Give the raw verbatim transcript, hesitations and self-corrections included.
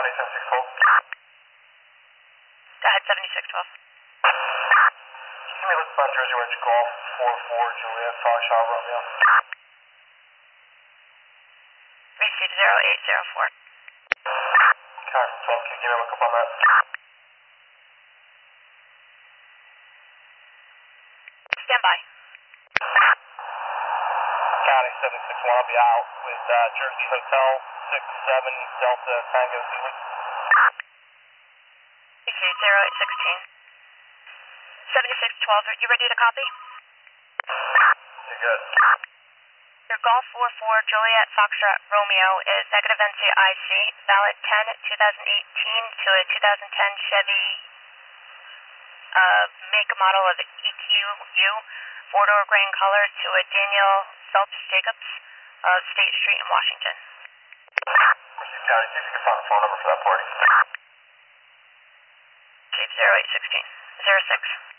County seventy-six twelve. Go ahead, seventy-six twelve. Give me a list on Jersey Ridge Golf four four Juliet Foxtrot Romeo. Receive zero eight zero four. County from twelve, can you give me a lookup on that? Stand by. County seventy-six one, I'll be out with uh, Jersey Hotel six seven Delta Tango Zulu. Receive zero eight one six. seventy-six twelve, are you ready to copy? You're good. Your Golf four four Juliet Foxtrot Romeo is negative N C I C, valid ten twenty eighteen to a two thousand ten Chevy uh, make and model of E Q U, four-door gray in color to a Daniel Phelps Jacobs of State Street in Washington. Receive County, see if you can find the phone number for that party. Receive zero eight one six. zero six.